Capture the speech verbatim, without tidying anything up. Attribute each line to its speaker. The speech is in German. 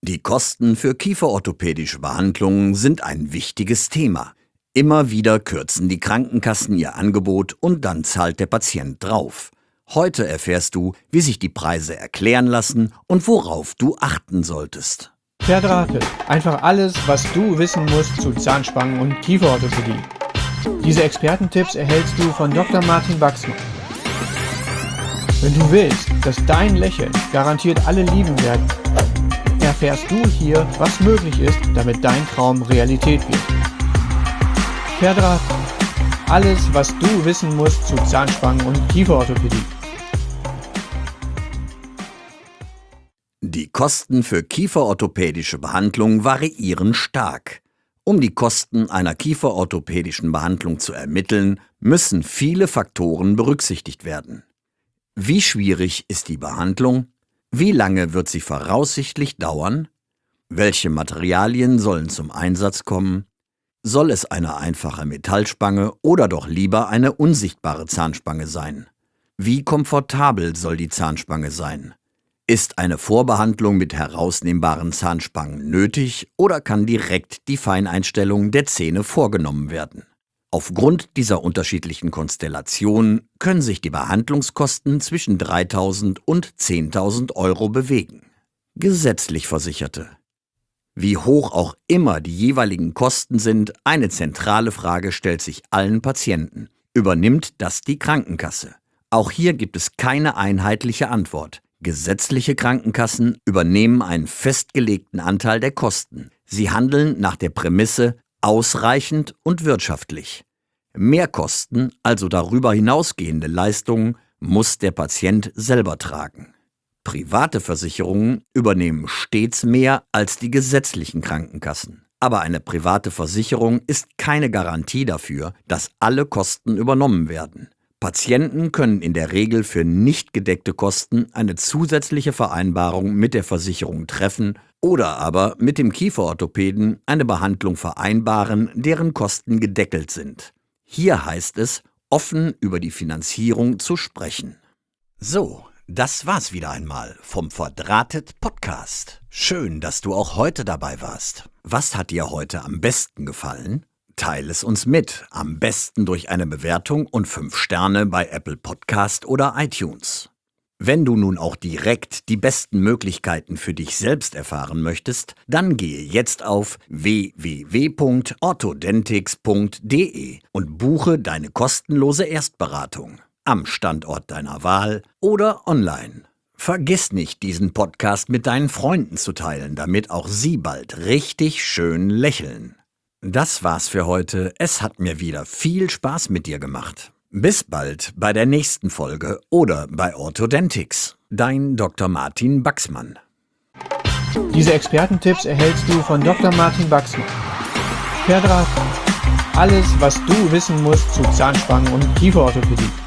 Speaker 1: Die Kosten für kieferorthopädische Behandlungen sind ein wichtiges Thema. Immer wieder kürzen die Krankenkassen ihr Angebot und dann zahlt der Patient drauf. Heute erfährst du, wie sich die Preise erklären lassen und worauf du achten solltest.
Speaker 2: Verdrahtet. Einfach alles, was du wissen musst zu Zahnspangen- und Kieferorthopädie. Diese Expertentipps erhältst du von Doktor Martin Wachsmann. Wenn du willst, dass dein Lächeln garantiert alle lieben werden, erfährst du hier, was möglich ist, damit dein Traum Realität wird. Verdrahtet. Alles, was du wissen musst zu Zahnspangen- und Kieferorthopädie.
Speaker 1: Die Kosten für kieferorthopädische Behandlung variieren stark. Um die Kosten einer kieferorthopädischen Behandlung zu ermitteln, müssen viele Faktoren berücksichtigt werden. Wie schwierig ist die Behandlung? Wie lange wird sie voraussichtlich dauern? Welche Materialien sollen zum Einsatz kommen? Soll es eine einfache Metallspange oder doch lieber eine unsichtbare Zahnspange sein? Wie komfortabel soll die Zahnspange sein? Ist eine Vorbehandlung mit herausnehmbaren Zahnspangen nötig oder kann direkt die Feineinstellung der Zähne vorgenommen werden? Aufgrund dieser unterschiedlichen Konstellationen können sich die Behandlungskosten zwischen dreitausend und zehntausend Euro bewegen. Gesetzlich Versicherte. Wie hoch auch immer die jeweiligen Kosten sind, eine zentrale Frage stellt sich allen Patienten. Übernimmt das die Krankenkasse? Auch hier gibt es keine einheitliche Antwort. Gesetzliche Krankenkassen übernehmen einen festgelegten Anteil der Kosten. Sie handeln nach der Prämisse ausreichend und wirtschaftlich. Mehrkosten, also darüber hinausgehende Leistungen, muss der Patient selber tragen. Private Versicherungen übernehmen stets mehr als die gesetzlichen Krankenkassen. Aber eine private Versicherung ist keine Garantie dafür, dass alle Kosten übernommen werden. Patienten können in der Regel für nicht gedeckte Kosten eine zusätzliche Vereinbarung mit der Versicherung treffen oder aber mit dem Kieferorthopäden eine Behandlung vereinbaren, deren Kosten gedeckelt sind. Hier heißt es, offen über die Finanzierung zu sprechen. So, das war's wieder einmal vom Verdrahtet Podcast. Schön, dass du auch heute dabei warst. Was hat dir heute am besten gefallen? Teile es uns mit, am besten durch eine Bewertung und fünf Sterne bei Apple Podcast oder iTunes. Wenn du nun auch direkt die besten Möglichkeiten für dich selbst erfahren möchtest, dann gehe jetzt auf w w w punkt orthodentix punkt d e und buche deine kostenlose Erstberatung am Standort deiner Wahl oder online. Vergiss nicht, diesen Podcast mit deinen Freunden zu teilen, damit auch sie bald richtig schön lächeln. Das war's für heute. Es hat mir wieder viel Spaß mit dir gemacht. Bis bald bei der nächsten Folge oder bei Orthodentix. Dein Doktor Martin Wachsmann.
Speaker 2: Diese Expertentipps erhältst du von Doktor Martin Wachsmann. Verdrahtet. Alles, was du wissen musst zu Zahnspangen- und Kieferorthopädie.